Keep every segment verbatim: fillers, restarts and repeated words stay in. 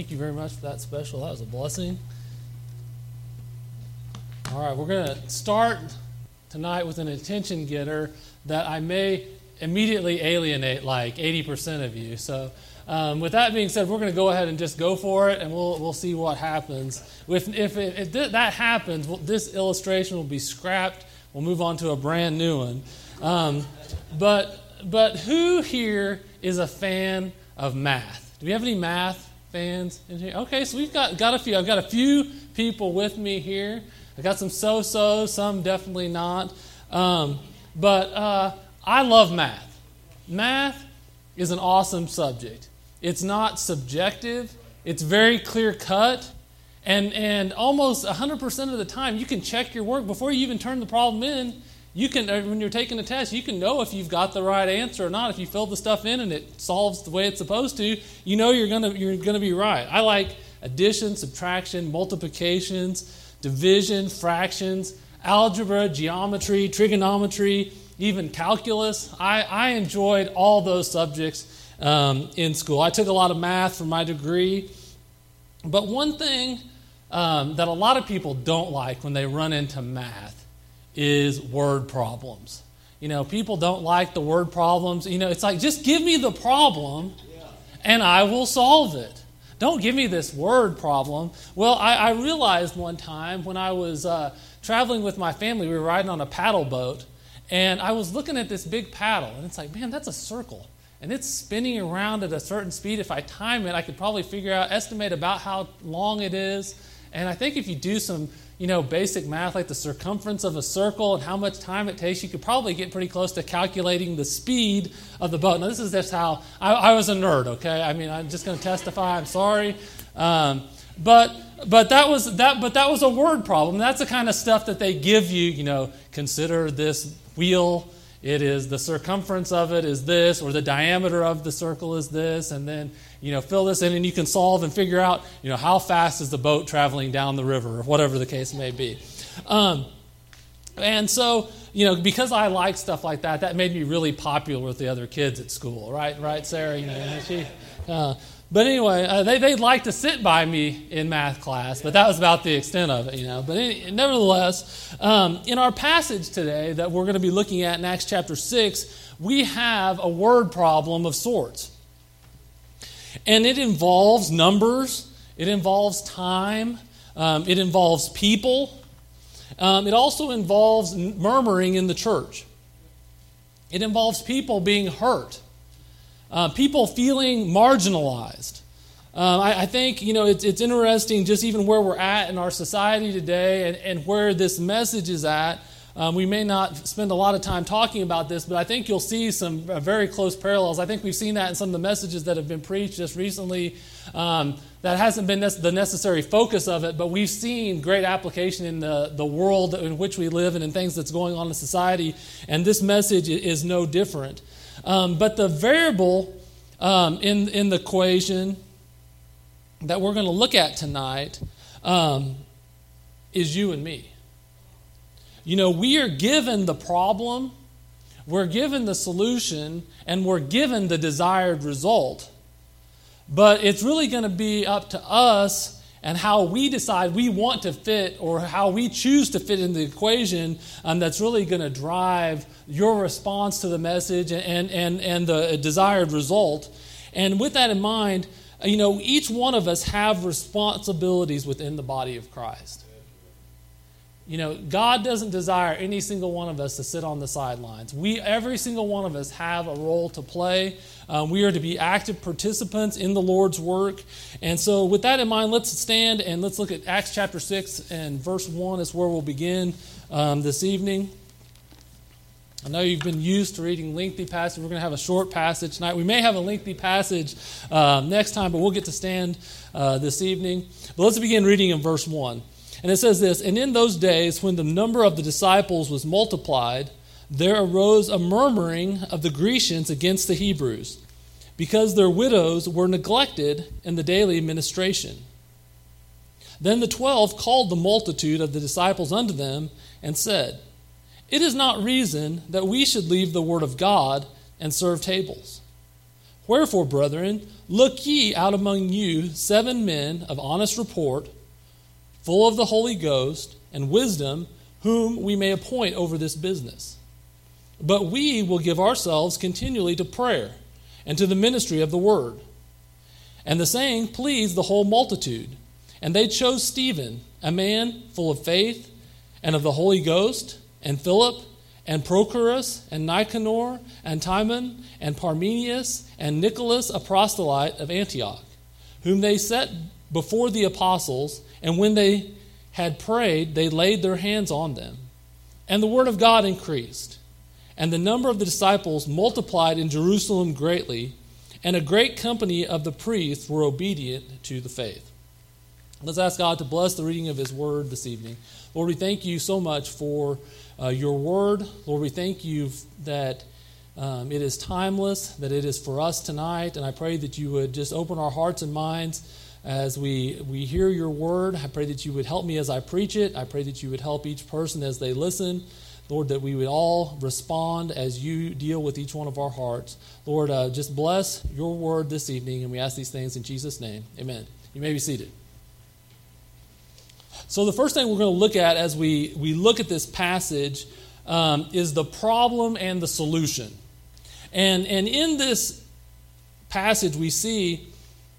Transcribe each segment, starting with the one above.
Thank you very much for that special. That was a blessing. All right, we're going to start tonight with an attention getter that I may immediately alienate like eighty percent of you. So um, with that being said, we're going to go ahead and just go for it, and we'll we'll see what happens. If, if, it, if th- that happens, well, this illustration will be scrapped. We'll move on to a brand new one. Um, but but who here is a fan of math? Do we have any math fans in here? Okay, so we've got, got a few. I've got a few people with me here. I got some so-so, some definitely not. Um, but uh, I love math. Math is an awesome subject. It's not subjective. It's very clear-cut. And and almost one hundred percent of the time, you can check your work before you even turn the problem in. You can, when you're taking a test, you can know if you've got the right answer or not. If you fill the stuff in and it solves the way it's supposed to, you know you're gonna you're gonna be right. I like addition, subtraction, multiplications, division, fractions, algebra, geometry, trigonometry, even calculus. I, I enjoyed all those subjects um, in school. I took a lot of math for my degree. But one thing um, that a lot of people don't like when they run into math is word problems. You know, people don't like the word problems. You know, it's like, just give me the problem and I will solve it. Don't give me this word problem. Well, I, I realized one time when I was uh, traveling with my family, we were riding on a paddle boat, and I was looking at this big paddle, and it's like, man, that's a circle. And it's spinning around at a certain speed. If I time it, I could probably figure out, estimate about how long it is. And I think if you do some, you know, basic math, like the circumference of a circle and how much time it takes, you could probably get pretty close to calculating the speed of the boat. Now, this is just how, I, I was a nerd, okay? I mean, I'm just going to testify. I'm sorry. Um, but but that was that. But that was a word problem. That's the kind of stuff that they give you, you know, consider this wheel. It is the circumference of it is this, or the diameter of the circle is this, and then, you know, fill this in, and you can solve and figure out, you know, how fast is the boat traveling down the river, or whatever the case may be. Um, and so, you know, because I like stuff like that, that made me really popular with the other kids at school, right? Right, Sarah? You know, she. Uh, but anyway, uh, they they'd like to sit by me in math class, but that was about the extent of it, you know. But any, nevertheless, um, in our passage today that we're going to be looking at in Acts chapter six, we have a word problem of sorts. And it involves numbers, it involves time, um, it involves people. Um, it also involves murmuring in the church. It involves people being hurt. Uh, people feeling marginalized. Uh, I, I think, you know, it's, it's interesting just even where we're at in our society today and, and where this message is at. Um, we may not spend a lot of time talking about this, but I think you'll see some uh, very close parallels. I think we've seen that in some of the messages that have been preached just recently. Um, that hasn't been ne- the necessary focus of it, but we've seen great application in the, the world in which we live and in things that's going on in society, and this message is no different. Um, but the variable um, in, in the equation that we're going to look at tonight um, is you and me. You know, we are given the problem, we're given the solution, and we're given the desired result. But it's really going to be up to us and how we decide we want to fit, or how we choose to fit in the equation, um, that's really going to drive your response to the message and, and, and the desired result. And with that in mind, you know, each one of us have responsibilities within the body of Christ. You know, God doesn't desire any single one of us to sit on the sidelines. We, every single one of us, have a role to play. Um, we are to be active participants in the Lord's work. And so with that in mind, let's stand and let's look at Acts chapter six and verse one is where we'll begin um, this evening. I know you've been used to reading lengthy passages. We're going to have a short passage tonight. We may have a lengthy passage uh, next time, but we'll get to stand uh, this evening. But let's begin reading in verse one. And it says this, "And in those days when the number of the disciples was multiplied, there arose a murmuring of the Grecians against the Hebrews, because their widows were neglected in the daily ministration. Then the twelve called the multitude of the disciples unto them, and said, It is not reason that we should leave the word of God and serve tables. Wherefore, brethren, look ye out among you seven men of honest report, full of the Holy Ghost and wisdom, whom we may appoint over this business. But we will give ourselves continually to prayer and to the ministry of the word. And the saying pleased the whole multitude. And they chose Stephen, a man full of faith and of the Holy Ghost, and Philip, and Prochorus, and Nicanor, and Timon, and Parmenius, and Nicholas, a proselyte of Antioch, whom they set before the apostles, and when they had prayed, they laid their hands on them. And the word of God increased, and the number of the disciples multiplied in Jerusalem greatly, and a great company of the priests were obedient to the faith. Let's ask God to bless the reading of his word this evening. Lord, we thank you so much for uh, your word. Lord, we thank you that um, it is timeless, that it is for us tonight. And I pray that you would just open our hearts and minds as we, we hear your word. I pray that you would help me as I preach it. I pray that you would help each person as they listen. Lord, that we would all respond as you deal with each one of our hearts. Lord, uh, just bless your word this evening. And we ask these things in Jesus' name. Amen. You may be seated. So the first thing we're going to look at as we, we look at this passage um, is the problem and the solution. And, and in this passage we see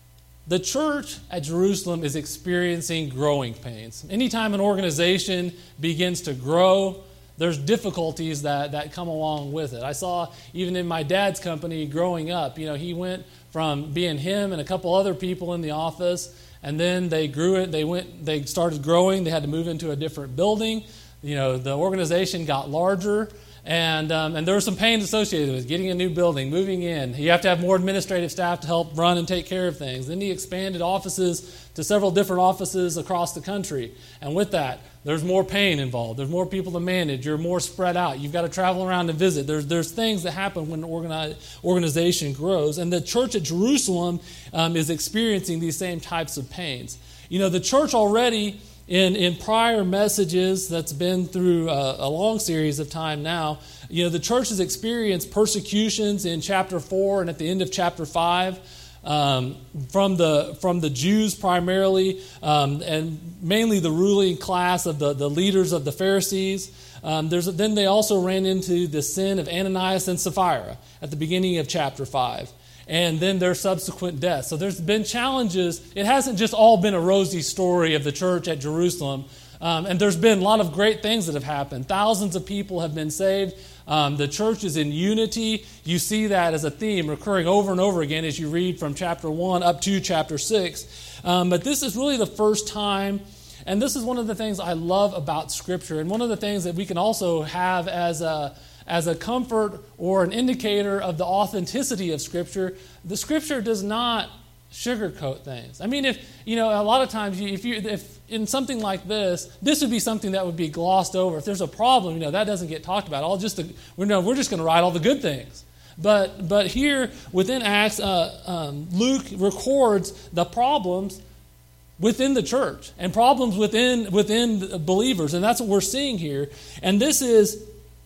the church at Jerusalem is experiencing growing pains. Anytime an organization begins to grow, there's difficulties that, that come along with it. I saw even in my dad's company growing up, you know, he went from being him and a couple other people in the office, and then they grew it. They went. They started growing. They had to move into a different building. You know, the organization got larger, and um, and there was some pain associated with getting a new building, moving in. You have to have more administrative staff to help run and take care of things. Then he expanded offices to several different offices across the country, and with that, there's more pain involved. There's more people to manage. You're more spread out. You've got to travel around and visit. There's there's things that happen when an organi- organization grows. And the church at Jerusalem um, is experiencing these same types of pains. You know, the church already, in, in prior messages that's been through a, a long series of time now, you know, the church has experienced persecutions in chapter four and at the end of chapter five. Um, from the from the Jews primarily, um, and mainly the ruling class of the, the leaders of the Pharisees. Um, there's then they also ran into the sin of Ananias and Sapphira at the beginning of chapter five, and then their subsequent death. So there's been challenges. It hasn't just all been a rosy story of the church at Jerusalem. Um, and there's been a lot of great things that have happened. Thousands of people have been saved. Um, the church is in unity. You see that as a theme recurring over and over again as you read from chapter one up to chapter six. Um, but this is really the first time, and this is one of the things I love about Scripture, and one of the things that we can also have as a as a comfort or an indicator of the authenticity of Scripture. The Scripture does not sugarcoat things. I mean, if you know, a lot of times, you, if you if in something like this, this would be something that would be glossed over. If there's a problem, you know, that doesn't get talked about. All just the, we know we're just going to write all the good things. But but here within Acts, uh, um, Luke records the problems within the church and problems within within believers, and that's what we're seeing here. And this is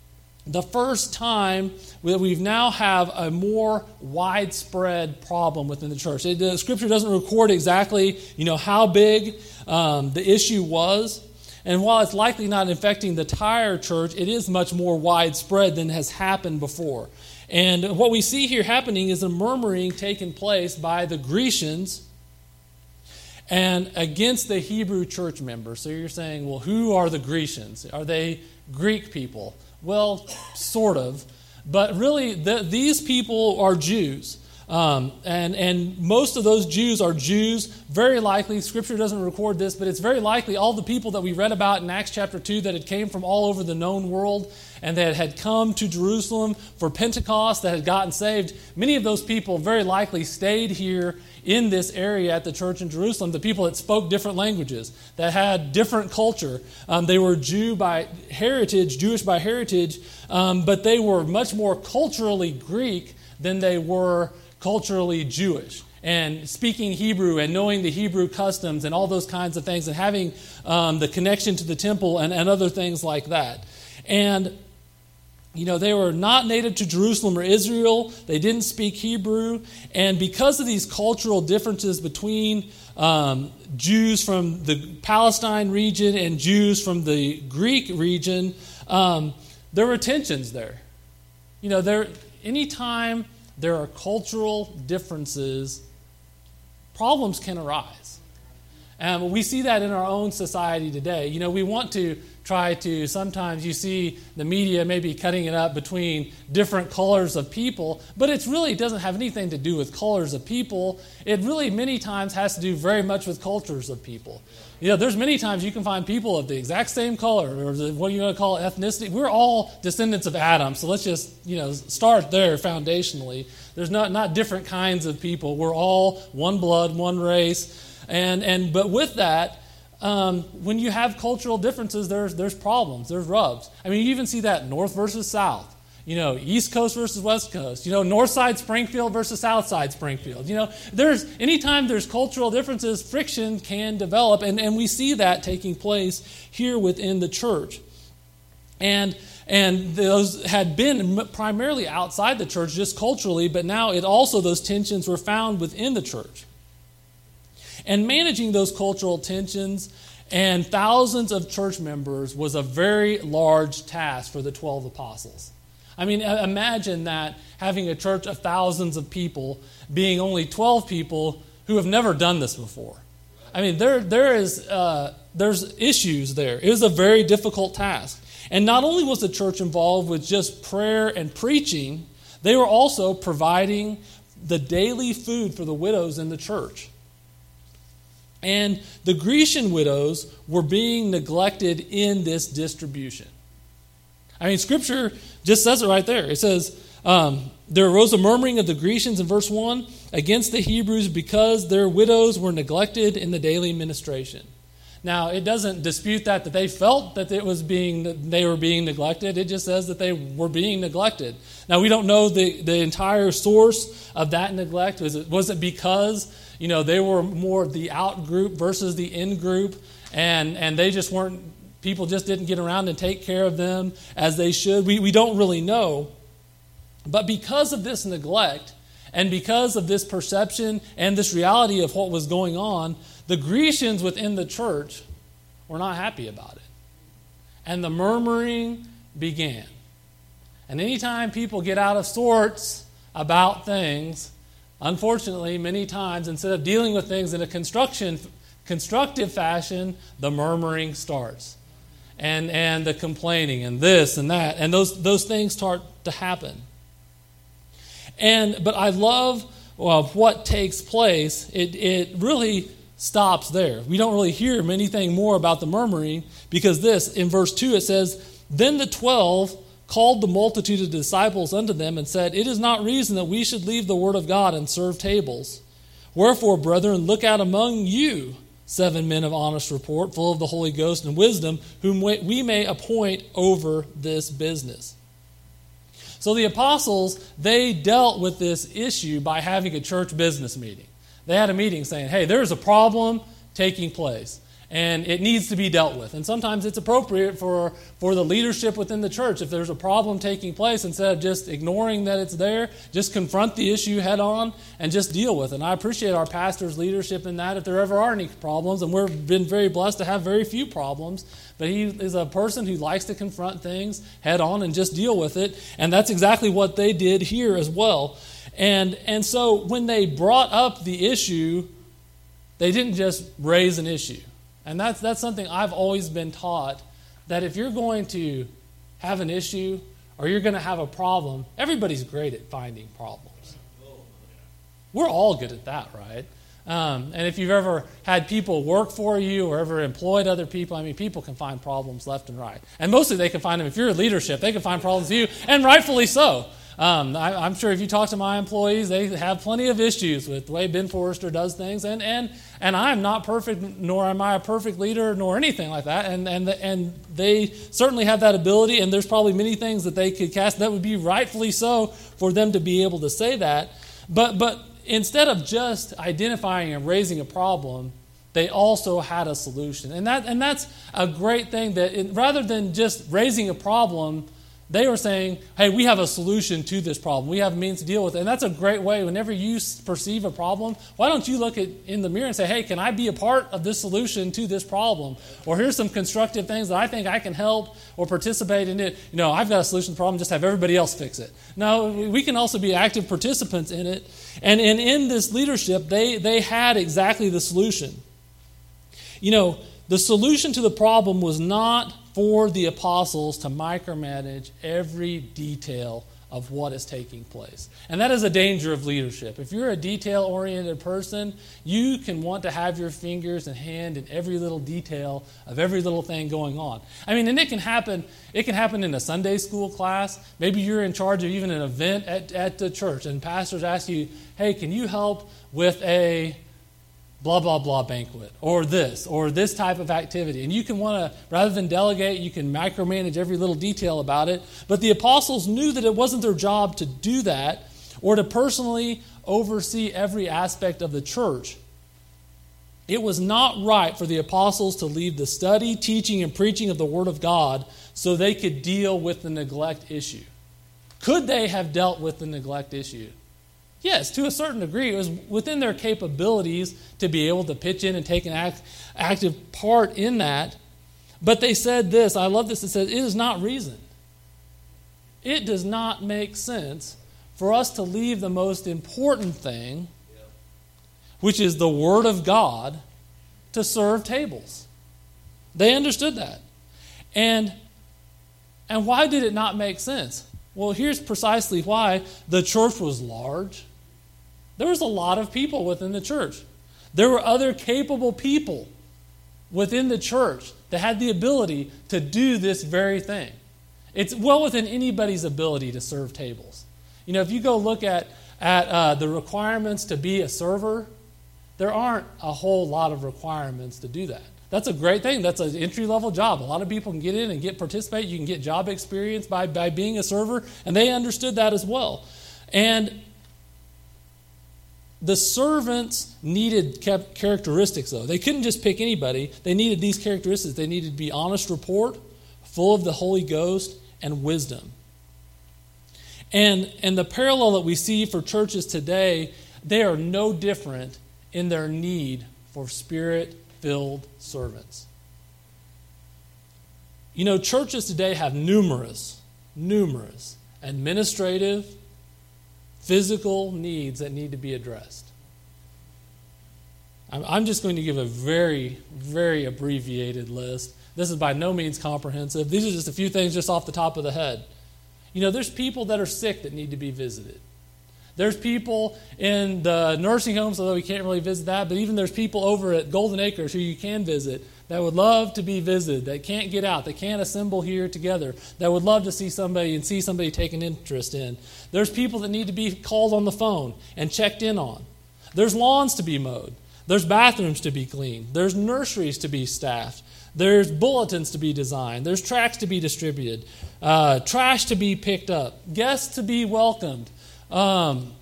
the first time that we now have a more widespread problem within the church. It, the Scripture doesn't record exactly, you know, how big um, the issue was. And while it's likely not infecting the entire church, it is much more widespread than has happened before. And what we see here happening is a murmuring taking place by the Grecians and against the Hebrew church members. So you're saying, well, who are the Grecians? Are they Greek people? Well, sort of. But really, the, these people are Jews. Um, and, and most of those Jews are Jews. Very likely, Scripture doesn't record this, but it's very likely all the people that we read about in Acts chapter two that had came from all over the known world and that had come to Jerusalem for Pentecost, that had gotten saved, many of those people very likely stayed here in this area at the church in Jerusalem, the people that spoke different languages, that had different culture. Um, they were Jew by heritage, Jewish by heritage, um, but they were much more culturally Greek than they were culturally Jewish. And speaking Hebrew and knowing the Hebrew customs and all those kinds of things and having um, the connection to the temple and, and other things like that. And You know, they were not native to Jerusalem or Israel. They didn't speak Hebrew. And because of these cultural differences between um, Jews from the Palestine region and Jews from the Greek region, um, there were tensions there. You know, there anytime there are cultural differences, problems can arise. And we see that in our own society today. You know, we want to try to, sometimes you see the media maybe cutting it up between different colors of people, but it really doesn't have anything to do with colors of people. It really many times has to do very much with cultures of people. You know, there's many times you can find people of the exact same color, or the, what you want to call ethnicity. We're all descendants of Adam, so let's just, you know, start there foundationally. There's not, not different kinds of people. We're all one blood, one race. And and but with that, um, when you have cultural differences, there's there's problems, there's rubs. I mean, you even see that North versus South. You know, East Coast versus West Coast. You know, North Side Springfield versus South Side Springfield. You know, there's anytime there's cultural differences, friction can develop, and, and we see that taking place here within the church. And and those had been primarily outside the church, just culturally, but now it also those tensions were found within the church. And managing those cultural tensions and thousands of church members was a very large task for the twelve apostles. I mean, imagine that, having a church of thousands of people, being only twelve people who have never done this before. I mean, there there is uh, there's issues there. It was a very difficult task. And not only was the church involved with just prayer and preaching, they were also providing the daily food for the widows in the church. And the Grecian widows were being neglected in this distribution. I mean, Scripture just says it right there. It says, um, there arose a murmuring of the Grecians in verse one against the Hebrews because their widows were neglected in the daily ministration. Now, it doesn't dispute that, that they felt that it was being they were being neglected. It just says that they were being neglected. Now, we don't know the, the entire source of that neglect. Was it, was it because, you know, they were more the out group versus the in group, and, and they just weren't, people just didn't get around and take care of them as they should? We, we don't really know. But because of this neglect, and because of this perception and this reality of what was going on, the Grecians within the church were not happy about it. And the murmuring began. And anytime people get out of sorts about things, unfortunately, many times, instead of dealing with things in a construction, constructive fashion, the murmuring starts. And and the complaining and this and that. And those, those things start to happen. And but I love well, what takes place. It it really stops there. We don't really hear anything more about the murmuring, because this, in verse two, it says, Then the twelve called the multitude of disciples unto them and said, It is not reason that we should leave the word of God and serve tables. Wherefore, brethren, look out among you seven men of honest report, full of the Holy Ghost and wisdom, whom we may appoint over this business. So the apostles, they dealt with this issue by having a church business meeting. They had a meeting saying, hey, there's a problem taking place, and it needs to be dealt with. And sometimes it's appropriate for, for the leadership within the church, if there's a problem taking place, instead of just ignoring that it's there, just confront the issue head on and just deal with it. And I appreciate our pastor's leadership in that if there ever are any problems, and we've been very blessed to have very few problems. But he is a person who likes to confront things head on and just deal with it. And that's exactly what they did here as well. And, and so when they brought up the issue, they didn't just raise an issue. And that's, that's something I've always been taught, that if you're going to have an issue or you're going to have a problem, everybody's great at finding problems. We're all good at that, right? Um, and if you've ever had people work for you or ever employed other people, I mean, people can find problems left and right. And mostly they can find them, if you're in leadership, they can find problems with you, and rightfully so. Um, I, I'm sure if you talk to my employees, they have plenty of issues with the way Ben Forrester does things, and and and I'm not perfect, nor am I a perfect leader, nor anything like that. And and and they certainly have that ability, and there's probably many things that they could cast that would be rightfully so for them to be able to say that. But but instead of just identifying and raising a problem, they also had a solution, and that and that's a great thing. That it, rather than just raising a problem, They were saying, hey, we have a solution to this problem. We have a means to deal with it. And that's a great way. Whenever you perceive a problem, why don't you look at in the mirror and say, hey, can I be a part of this solution to this problem? Or here's some constructive things that I think I can help or participate in it. You know, I've got a solution to the problem, just have everybody else fix it. No, we can also be active participants in it. And, and in this leadership, they, they had exactly the solution. You know, the solution to the problem was not for the apostles to micromanage every detail of what is taking place. And that is a danger of leadership. If you're a detail-oriented person, you can want to have your fingers and hand in every little detail of every little thing going on. I mean, and it can happen, it can happen in a Sunday school class. Maybe you're in charge of even an event at, at the church, and pastors ask you, hey, can you help with a blah, blah, blah banquet, or this, or this type of activity. And you can want to, rather than delegate, you can micromanage every little detail about it. But the apostles knew that it wasn't their job to do that, or to personally oversee every aspect of the church. It was not right for the apostles to leave the study, teaching, and preaching of the Word of God so they could deal with the neglect issue. Could they have dealt with the neglect issue? Yes, to a certain degree. It was within their capabilities to be able to pitch in and take an act, active part in that. But they said this, I love this, it says, it is not reason. It does not make sense for us to leave the most important thing, which is the Word of God, to serve tables. They understood that. And, and why did it not make sense? Well, here's precisely why. The church was large. There was a lot of people within the church. There were other capable people within the church that had the ability to do this very thing. It's well within anybody's ability to serve tables. You know, if you go look at, at uh, the requirements to be a server, there aren't a whole lot of requirements to do that. That's a great thing. That's an entry-level job. A lot of people can get in and get participate. You can get job experience by, by being a server, and they understood that as well. And the servants needed characteristics, though. They couldn't just pick anybody. They needed these characteristics. They needed to be honest report, full of the Holy Ghost, and wisdom. And, and the parallel that we see for churches today, they are no different in their need for Spirit-filled servants. You know, churches today have numerous, numerous administrative, physical needs that need to be addressed. I'm just going to give a very, very abbreviated list. This is by no means comprehensive. These are just a few things just off the top of the head. You know, there's people that are sick that need to be visited. There's people in the nursing homes, although we can't really visit that, but even there's people over at Golden Acres who you can visit that would love to be visited, that can't get out, that can't assemble here together, that would love to see somebody and see somebody take an interest in. There's people that need to be called on the phone and checked in on. There's lawns to be mowed. There's bathrooms to be cleaned. There's nurseries to be staffed. There's bulletins to be designed. There's tracts to be distributed. Uh, trash to be picked up. Guests to be welcomed. Um,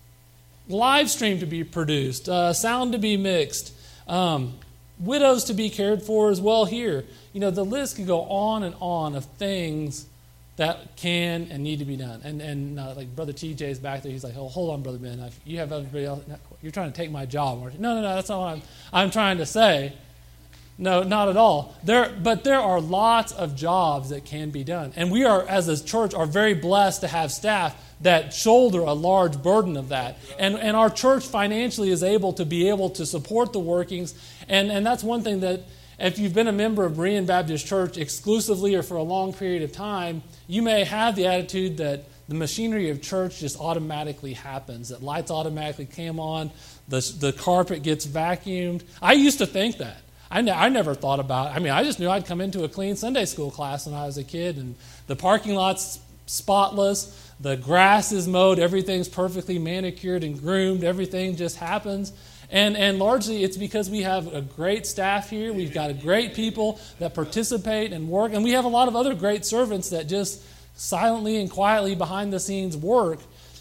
live stream to be produced. Uh, sound to be mixed. Um, widows to be cared for as well here. You know, the list could go on and on of things that can and need to be done. And and uh, like Brother T J is back there. He's like, oh, hold on, Brother Ben. I've, you have everybody else. You're trying to take my job. No, no, no. That's not what I'm, I'm trying to say. No, not at all. There, but there are lots of jobs that can be done. And we are, as a church, are very blessed to have staff that shoulder a large burden of that. And and our church financially is able to be able to support the workings. And, and that's one thing that, if you've been a member of Berean Baptist Church exclusively or for a long period of time, you may have the attitude that the machinery of church just automatically happens, that lights automatically come on, the, the carpet gets vacuumed. I used to think that. I, ne- I never thought about it. I mean, I just knew I'd come into a clean Sunday school class when I was a kid, and the parking lot's spotless, the grass is mowed, everything's perfectly manicured and groomed, everything just happens. And and largely it's because we have a great staff here. We've got a great people that participate and work. And we have a lot of other great servants that just silently and quietly behind the scenes work.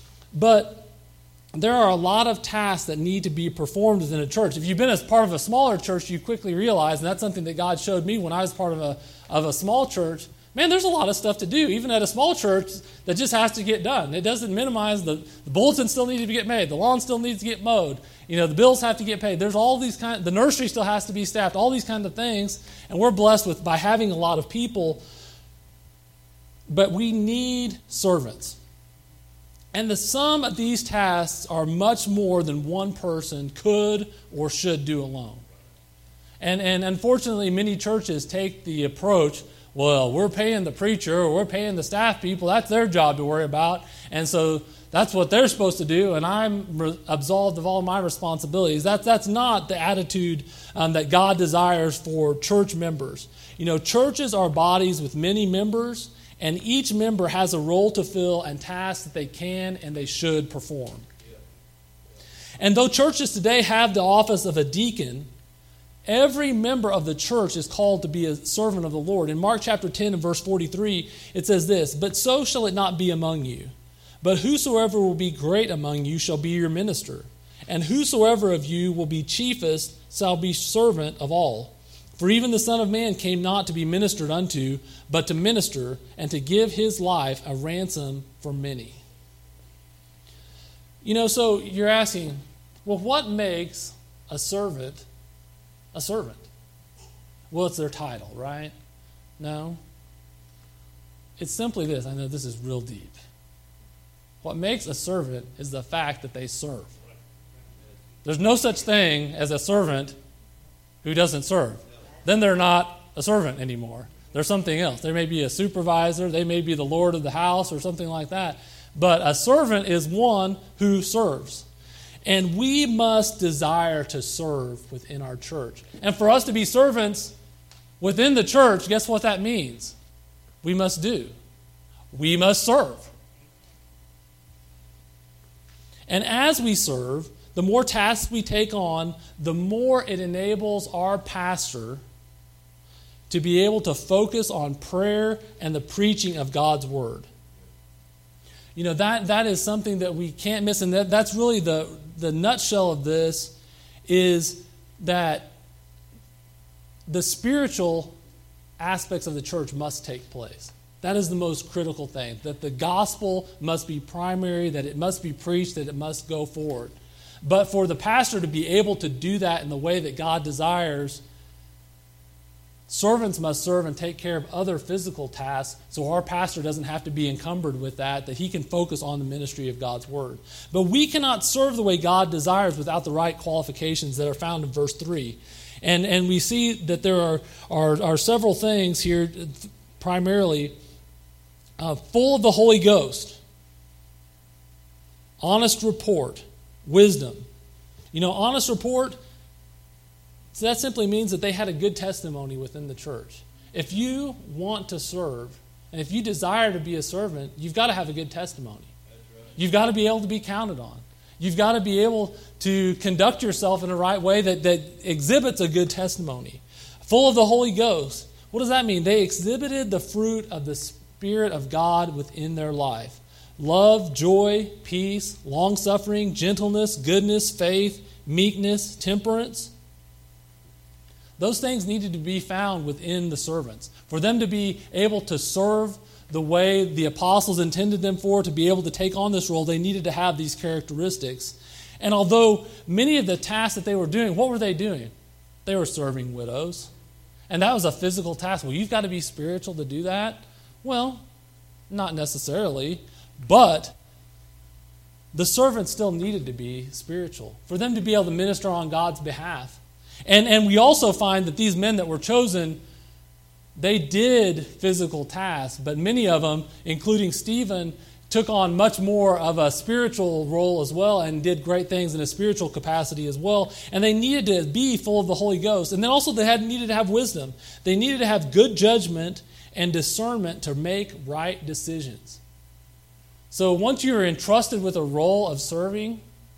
But there are a lot of tasks that need to be performed within a church. If you've been as part of a smaller church, you quickly realize, and that's something that God showed me when I was part of a of a small church, Man, there's a lot of stuff to do, even at a small church, that just has to get done. It doesn't minimize the, the bulletins still need to get made. The lawn still needs to get mowed. You know, the bills have to get paid. There's all these kind. The nursery still has to be staffed. All these kind of things, and we're blessed with by having a lot of people. But we need servants, and the sum of these tasks are much more than one person could or should do alone. And and unfortunately, many churches take the approach, well, we're paying the preacher or we're paying the staff people. That's their job to worry about. And so that's what they're supposed to do, and I'm re- absolved of all my responsibilities. That, that's not the attitude um, that God desires for church members. You know, churches are bodies with many members, and each member has a role to fill and tasks that they can and they should perform. And though churches today have the office of a deacon, every member of the church is called to be a servant of the Lord. In Mark chapter ten and verse forty-three, it says this, "But so shall it not be among you. But whosoever will be great among you shall be your minister. And whosoever of you will be chiefest shall be servant of all. For even the Son of Man came not to be ministered unto, but to minister, and to give his life a ransom for many." You know, so you're asking, well, what makes a servant a servant? Well, it's their title, right? No. It's simply this. I know this is real deep. What makes a servant is the fact that they serve. There's no such thing as a servant who doesn't serve. Then they're not a servant anymore. They're something else. They may be a supervisor. They may be the lord of the house or something like that. But a servant is one who serves. And we must desire to serve within our church. And for us to be servants within the church, guess what that means? We must do. We must serve. And as we serve, the more tasks we take on, the more it enables our pastor to be able to focus on prayer and the preaching of God's word. You know, that that is something that we can't miss. And that, that's really the, the nutshell of this, is that the spiritual aspects of the church must take place. That is the most critical thing, that the gospel must be primary, that it must be preached, that it must go forward. But for the pastor to be able to do that in the way that God desires, servants must serve and take care of other physical tasks, so our pastor doesn't have to be encumbered with that, that he can focus on the ministry of God's word. But we cannot serve the way God desires without the right qualifications that are found in verse three. And and we see that there are, are, are several things here, primarily uh, full of the Holy Ghost, honest report, wisdom. You know, honest report, so that simply means that they had a good testimony within the church. If you want to serve, and if you desire to be a servant, you've got to have a good testimony. Right. You've got to be able to be counted on. You've got to be able to conduct yourself in a right way that, that exhibits a good testimony. Full of the Holy Ghost. What does that mean? They exhibited the fruit of the Spirit of God within their life. Love, joy, peace, long-suffering, gentleness, goodness, faith, meekness, temperance. Those things needed to be found within the servants. For them to be able to serve the way the apostles intended them for, to be able to take on this role, they needed to have these characteristics. And although many of the tasks that they were doing, what were they doing? They were serving widows. And that was a physical task. Well, you've got to be spiritual to do that? Well, not necessarily. But the servants still needed to be spiritual for them to be able to minister on God's behalf. And, and we also find that these men that were chosen, they did physical tasks, but many of them, including Stephen, took on much more of a spiritual role as well and did great things in a spiritual capacity as well. And they needed to be full of the Holy Ghost. And then also they had needed to have wisdom. They needed to have good judgment and discernment to make right decisions. So once you're entrusted with a role of serving,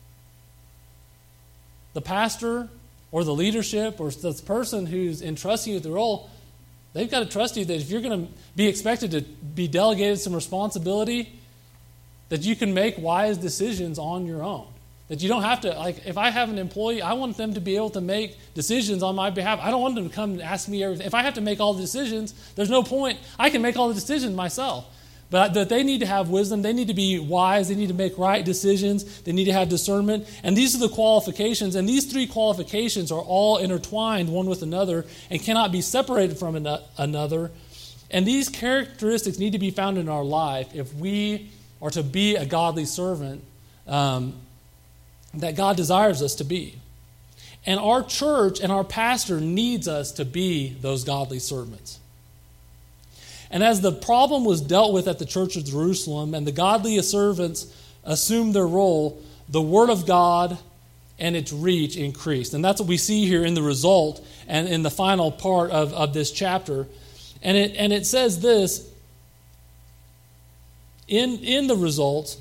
the pastor or the leadership or the person who's entrusting you with the role, they've got to trust you that if you're going to be expected to be delegated some responsibility, that you can make wise decisions on your own. That you don't have to, like, if I have an employee, I want them to be able to make decisions on my behalf. I don't want them to come and ask me everything. If I have to make all the decisions, there's no point. I can make all the decisions myself. But that they need to have wisdom. They need to be wise. They need to make right decisions. They need to have discernment. And these are the qualifications. And these three qualifications are all intertwined one with another and cannot be separated from another. And these characteristics need to be found in our life if we are to be a godly servant um, that God desires us to be. And our church and our pastor needs us to be those godly servants. And as the problem was dealt with at the church of Jerusalem and the godly servants assumed their role, the word of God and its reach increased. And that's what we see here in the result and in the final part of, of this chapter. And it and it says this, in, in the results,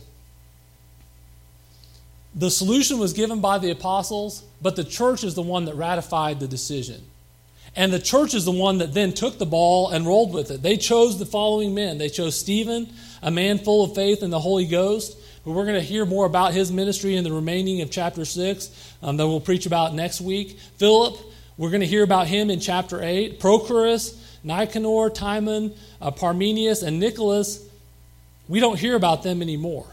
the solution was given by the apostles, but the church is the one that ratified the decision. And the church is the one that then took the ball and rolled with it. They chose the following men. They chose Stephen, a man full of faith in the Holy Ghost, who we're going to hear more about his ministry in the remaining of chapter six, um, that we'll preach about next week. Philip, we're going to hear about him in chapter eight. Prochorus, Nicanor, Timon, uh, Parmenius, and Nicholas, we don't hear about them anymore.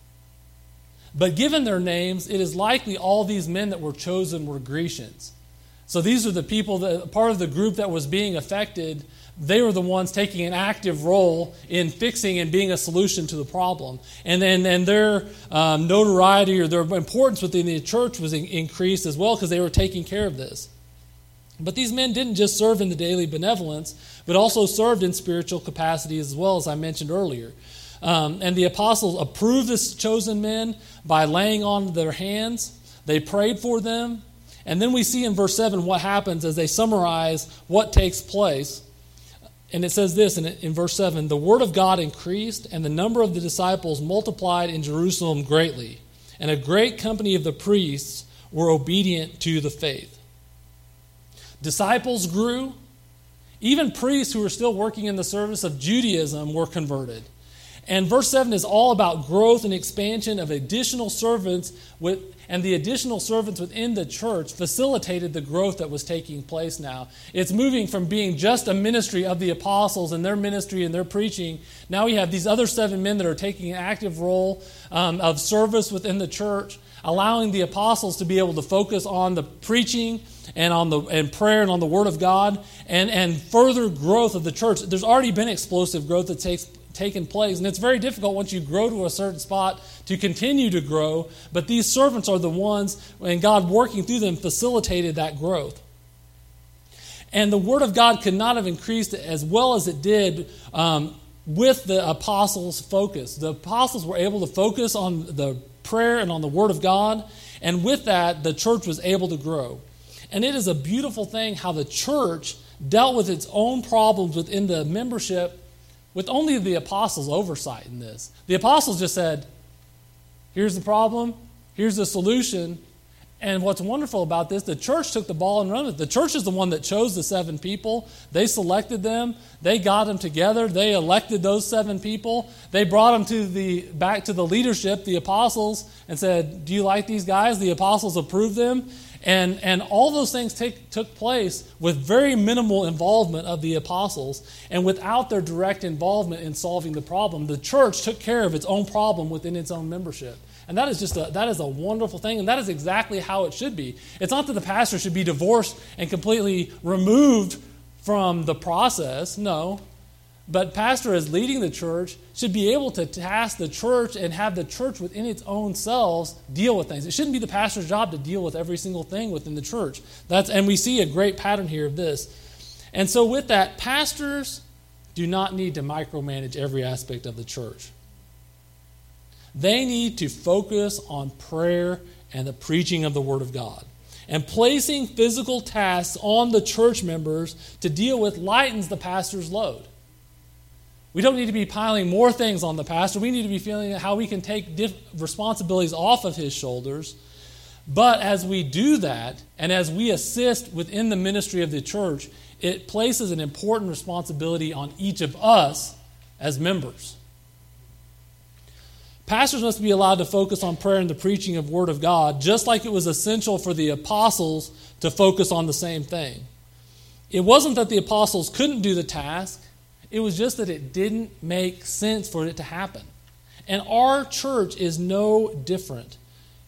But given their names, it is likely all these men that were chosen were Grecians. So these are the people, that part of the group that was being affected. They were the ones taking an active role in fixing and being a solution to the problem. And then and their um, notoriety or their importance within the church was in, increased as well because they were taking care of this. But these men didn't just serve in the daily benevolence, but also served in spiritual capacity as well, as I mentioned earlier. Um, and the apostles approved this chosen men by laying on their hands. They prayed for them. And then we see in verse seven what happens as they summarize what takes place. And it says this in, in verse seven, the word of God increased, and the number of the disciples multiplied in Jerusalem greatly. And a great company of the priests were obedient to the faith. Disciples grew. Even priests who were still working in the service of Judaism were converted. And verse seven is all about growth and expansion of additional servants, with, and the additional servants within the church facilitated the growth that was taking place now. It's moving from being just a ministry of the apostles and their ministry and their preaching. Now we have these other seven men that are taking an active role um, of service within the church, allowing the apostles to be able to focus on the preaching and on the and prayer and on the Word of God and, and further growth of the church. There's already been explosive growth that takes taken place. And it's very difficult once you grow to a certain spot to continue to grow. But these servants are the ones, and God working through them facilitated that growth. And the Word of God could not have increased as well as it did um, with the apostles' focus. The apostles were able to focus on the prayer and on the Word of God. And with that, the church was able to grow. And it is a beautiful thing how the church dealt with its own problems within the membership with only the apostles' oversight in this. The apostles just said, here's the problem, here's the solution. And what's wonderful about this, the church took the ball and ran with it. The church is the one that chose the seven people. They selected them. They got them together. They elected those seven people. They brought them to the back to the leadership, the apostles, and said, do you like these guys? The apostles approved them. And, and all those things take, took place with very minimal involvement of the apostles and without their direct involvement in solving the problem. The church took care of its own problem within its own membership. And that is just a, that is a wonderful thing, and that is exactly how it should be. It's not that the pastor should be divorced and completely removed from the process, no. But pastor, as leading the church, should be able to task the church and have the church within its own selves deal with things. It shouldn't be the pastor's job to deal with every single thing within the church. That's and we see a great pattern here of this. And so with that, pastors do not need to micromanage every aspect of the church. They need to focus on prayer and the preaching of the Word of God. And placing physical tasks on the church members to deal with lightens the pastor's load. We don't need to be piling more things on the pastor. We need to be feeling how we can take diff- responsibilities off of his shoulders. But as we do that, and as we assist within the ministry of the church, it places an important responsibility on each of us as members. Pastors must be allowed to focus on prayer and the preaching of Word of God, just like it was essential for the apostles to focus on the same thing. It wasn't that the apostles couldn't do the task. It was just that it didn't make sense for it to happen. And our church is no different.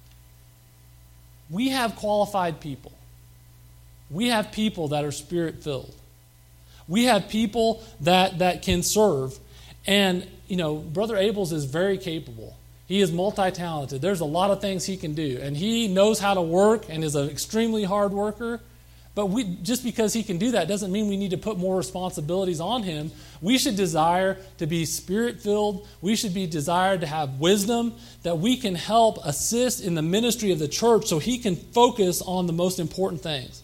We have qualified people. We have people that are Spirit-filled. We have people that, that can serve. And, you know, Brother Abels is very capable. He is multi-talented. There's a lot of things he can do. And he knows how to work and is an extremely hard worker. But we, just because he can do that doesn't mean we need to put more responsibilities on him. We should desire to be Spirit-filled. We should be desired to have wisdom, that we can help assist in the ministry of the church so he can focus on the most important things.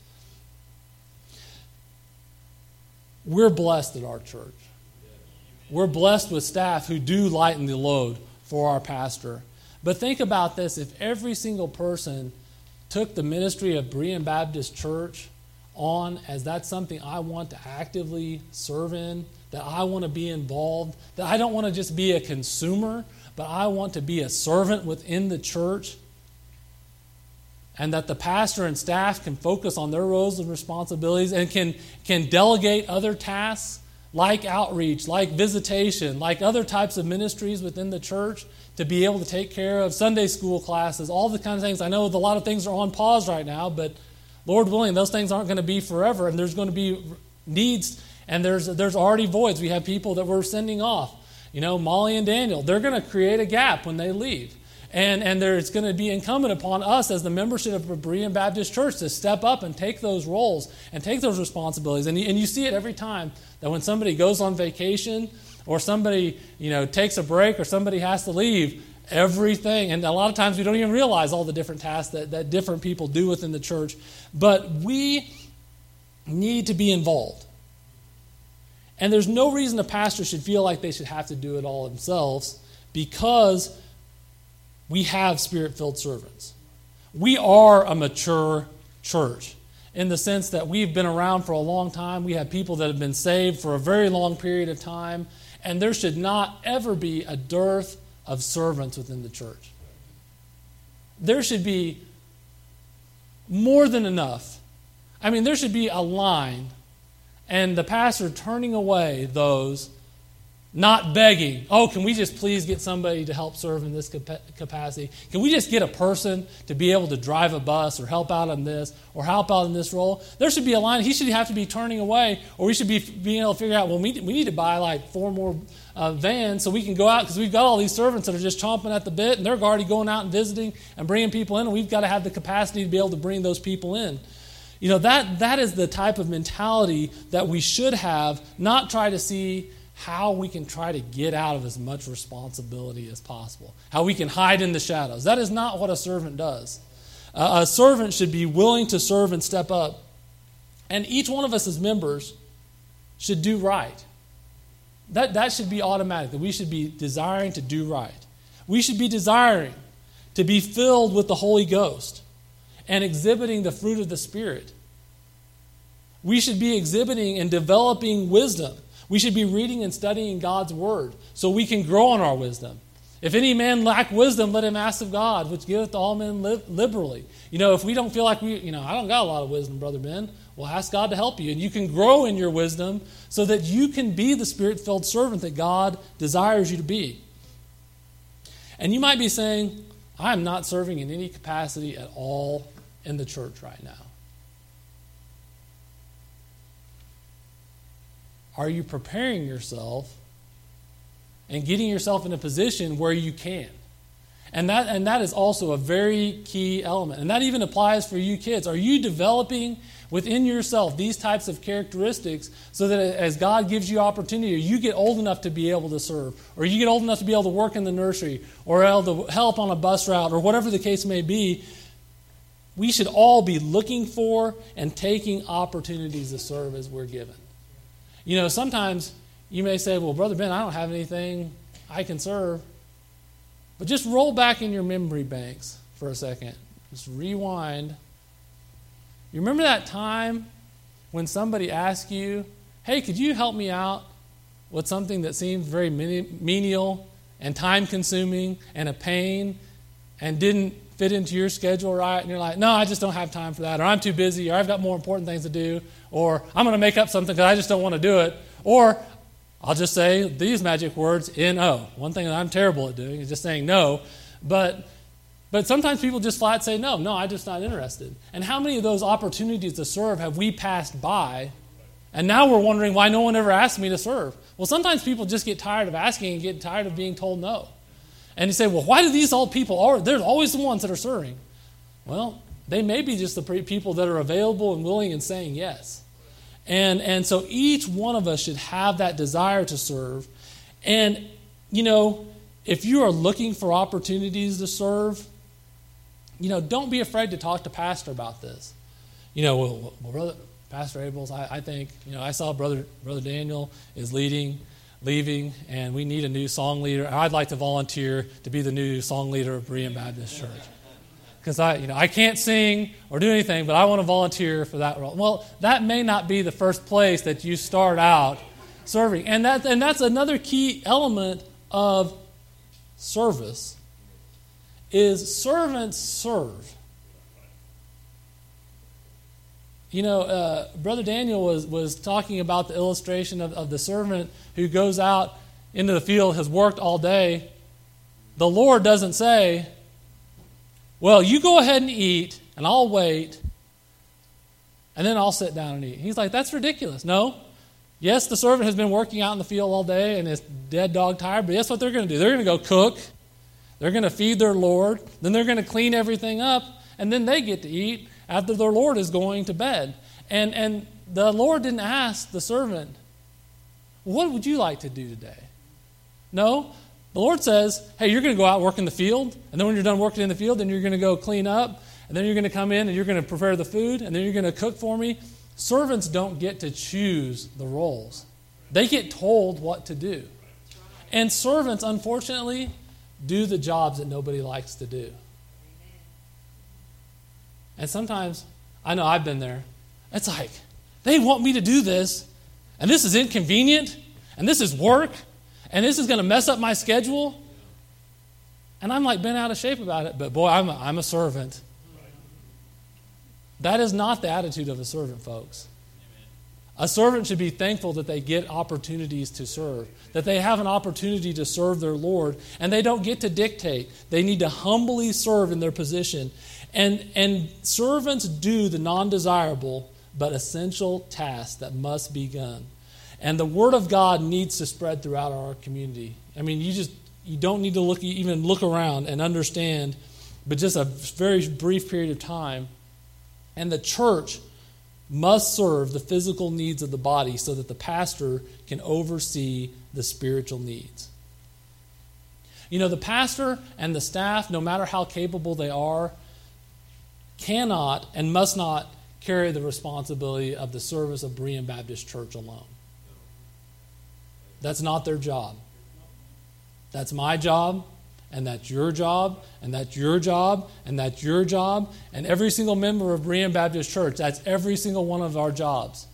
We're blessed at our church. We're blessed with staff who do lighten the load for our pastor. But think about this. If every single person took the ministry of Berean Baptist Church on as that's something I want to actively serve in, that I want to be involved, that I don't want to just be a consumer, but I want to be a servant within the church, and that the pastor and staff can focus on their roles and responsibilities and can, can delegate other tasks like outreach, like visitation, like other types of ministries within the church to be able to take care of Sunday school classes, all the kind of things. I know a lot of things are on pause right now, but Lord willing, those things aren't going to be forever, and there's going to be needs, and there's there's already voids. We have people that we're sending off. You know, Molly and Daniel, they're going to create a gap when they leave. And, and there, it's going to be incumbent upon us as the membership of Berean Baptist Church to step up and take those roles and take those responsibilities. And you, and you see it every time that when somebody goes on vacation or somebody, you know, takes a break or somebody has to leave, everything, and a lot of times we don't even realize all the different tasks that, that different people do within the church. But we need to be involved. And there's no reason a pastor should feel like they should have to do it all themselves, because we have Spirit-filled servants. We are a mature church in the sense that we've been around for a long time. We have people that have been saved for a very long period of time, and there should not ever be a dearth of servants within the church. There should be more than enough. I mean, there should be a line, and the pastor turning away those, not begging, oh, can we just please get somebody to help serve in this capacity? Can we just get a person to be able to drive a bus or help out on this or help out in this role? There should be a line. He should have to be turning away, or we should be being able to figure out, well, we, we need to buy like four more uh, vans so we can go out, because we've got all these servants that are just chomping at the bit, and they're already going out and visiting and bringing people in, and we've got to have the capacity to be able to bring those people in. You know, that that is the type of mentality that we should have, not try to see how we can try to get out of as much responsibility as possible, how we can hide in the shadows. That is not what a servant does. Uh, a servant should be willing to serve and step up. And each one of us as members should do right. That, that should be automatic, that we should be desiring to do right. We should be desiring to be filled with the Holy Ghost and exhibiting the fruit of the Spirit. We should be exhibiting and developing wisdom. We should be reading and studying God's Word so we can grow in our wisdom. If any man lack wisdom, let him ask of God, which giveth to all men li- liberally. You know, if we don't feel like we, you know, I don't got a lot of wisdom, Brother Ben, well, ask God to help you. And you can grow in your wisdom so that you can be the Spirit-filled servant that God desires you to be. And you might be saying, I am not serving in any capacity at all in the church right now. Are you preparing yourself and getting yourself in a position where you can? And that and that is also a very key element. And that even applies for you kids. Are you developing within yourself these types of characteristics so that as God gives you opportunity, or you get old enough to be able to serve, or you get old enough to be able to work in the nursery, or able to help on a bus route, or whatever the case may be, we should all be looking for and taking opportunities to serve as we're given. You know, sometimes you may say, well, Brother Ben, I don't have anything I can serve. But just roll back in your memory banks for a second. Just rewind. You remember that time when somebody asked you, hey, could you help me out with something that seemed very menial and time-consuming and a pain and didn't fit into your schedule right, and you're like, no, I just don't have time for that, or I'm too busy, or I've got more important things to do, or I'm going to make up something because I just don't want to do it, or I'll just say these magic words, N O. One thing that I'm terrible at doing is just saying no, but but sometimes people just flat say no, no, I'm just not interested. And how many of those opportunities to serve have we passed by, and now we're wondering why no one ever asked me to serve? Well, sometimes people just get tired of asking and get tired of being told no. And you say, well, why do these old people, are, they're always the ones that are serving? Well, they may be just the people that are available and willing and saying yes. And, and so each one of us should have that desire to serve. And, you know, if you are looking for opportunities to serve, you know, don't be afraid to talk to Pastor about this. You know, well, well brother, Pastor Abels, I, I think, you know, I saw Brother Brother Daniel is leading, leaving, and we need a new song leader. I'd like to volunteer to be the new song leader of Berean Baptist Church. Because I, you know, I can't sing or do anything, but I want to volunteer for that role. Well, that may not be the first place that you start out serving. And that and that's another key element of service, is servants serve. You know, uh, Brother Daniel was, was talking about the illustration of, of the servant who goes out into the field, has worked all day. The Lord doesn't say, well, you go ahead and eat, and I'll wait, and then I'll sit down and eat. He's like, that's ridiculous. No. Yes, the servant has been working out in the field all day and is dead dog tired, but guess what they're going to do? They're going to go cook. They're going to feed their Lord. Then they're going to clean everything up, and then they get to eat after their Lord is going to bed. And, and the Lord didn't ask the servant, what would you like to do today? No. The Lord says, hey, you're going to go out and work in the field, and then when you're done working in the field, then you're going to go clean up, and then you're going to come in and you're going to prepare the food, and then you're going to cook for me. Servants don't get to choose the roles. They get told what to do. And servants, unfortunately, do the jobs that nobody likes to do. And sometimes, I know I've been there, it's like, they want me to do this, and this is inconvenient, and this is work, and this is going to mess up my schedule. And I'm like bent out of shape about it, but boy, I'm a, I'm a servant. That is not the attitude of a servant, folks. A servant should be thankful that they get opportunities to serve, that they have an opportunity to serve their Lord, and they don't get to dictate. They need to humbly serve in their position. And, and servants do the non-desirable but essential tasks that must be done. And the Word of God needs to spread throughout our community. I mean, you just you don't need to look even look around and understand, but just a very brief period of time. And the church must serve the physical needs of the body so that the pastor can oversee the spiritual needs. You know, the pastor and the staff, no matter how capable they are, cannot and must not carry the responsibility of the service of Berean Baptist Church alone. That's not their job. That's my job, and that's your job, and that's your job, and that's your job, and every single member of Berean Baptist Church, that's every single one of our jobs.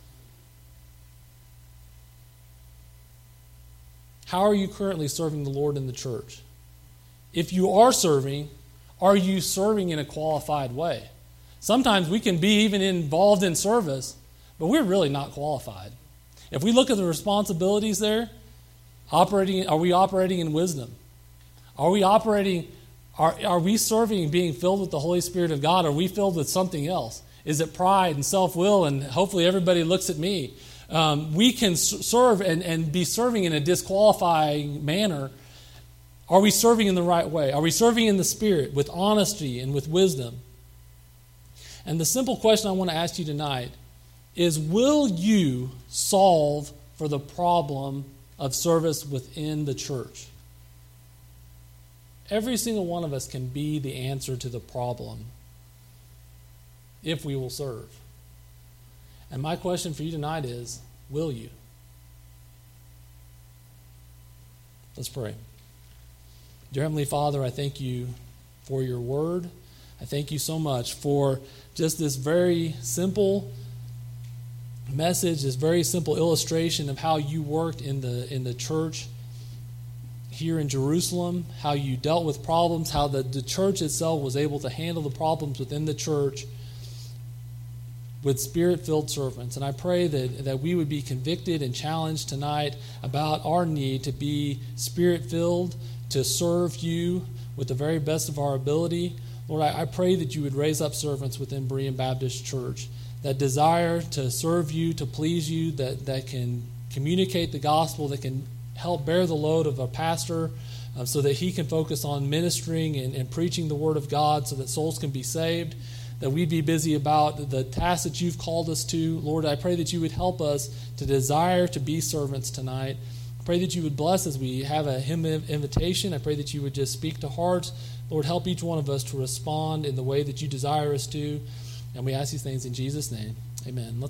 How are you currently serving the Lord in the church? If you are serving, are you serving in a qualified way? Sometimes we can be even involved in service, but we're really not qualified. If we look at the responsibilities there, operating, are we operating in wisdom? Are we operating, are, are we serving being filled with the Holy Spirit of God? Are we filled with something else? Is it pride and self-will and hopefully everybody looks at me? Um, we can serve and, and be serving in a disqualifying manner. Are we serving in the right way? Are we serving in the Spirit with honesty and with wisdom? And the simple question I want to ask you tonight is, will you solve for the problem of service within the church? Every single one of us can be the answer to the problem if we will serve. And my question for you tonight is, will you? Let's pray. Dear Heavenly Father, I thank you for your word. I thank you so much for just this very simple message, this very simple illustration of how you worked in the in the church here in Jerusalem, how you dealt with problems, how the, the church itself was able to handle the problems within the church with Spirit-filled servants. And I pray that, that we would be convicted and challenged tonight about our need to be Spirit-filled, to serve you with the very best of our ability. Lord, I, I pray that you would raise up servants within Berean Baptist Church that desire to serve you, to please you, that, that can communicate the gospel, that can help bear the load of a pastor um, so that he can focus on ministering and, and preaching the word of God so that souls can be saved, that we'd be busy about the tasks that you've called us to. Lord, I pray that you would help us to desire to be servants tonight. I pray that you would bless as we have a hymn invitation. I pray that you would just speak to hearts. Lord, help each one of us to respond in the way that you desire us to. And we ask these things in Jesus' name. Amen. Let's